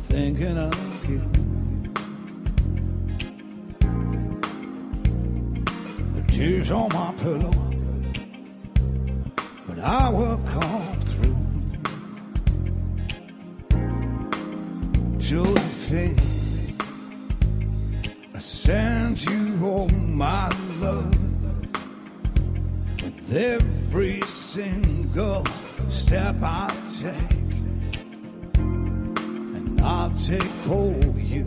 thinking of you. The tears on my pillow, but I will come through. Josephine, I send you all my love with every single step I take, and I'll take for you.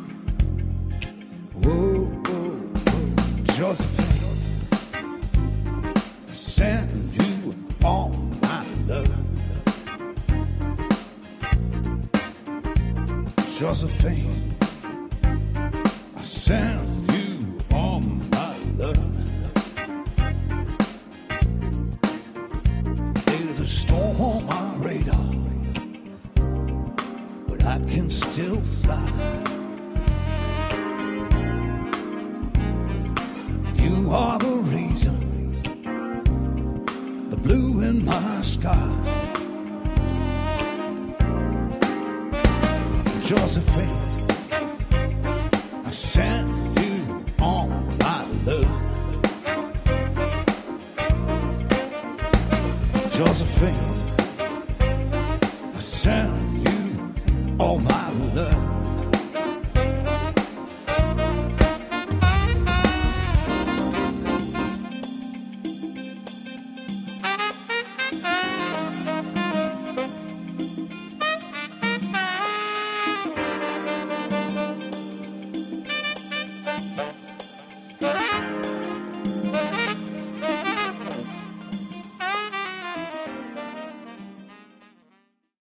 Whoa, whoa, whoa. Josephine, I send you all my love. Josephine, I send you all my love. There's a storm on my radar, but I can still fly. You are the reason, the blue in my sky. Josephine, I send you all my love. Josephine, I send you all my love.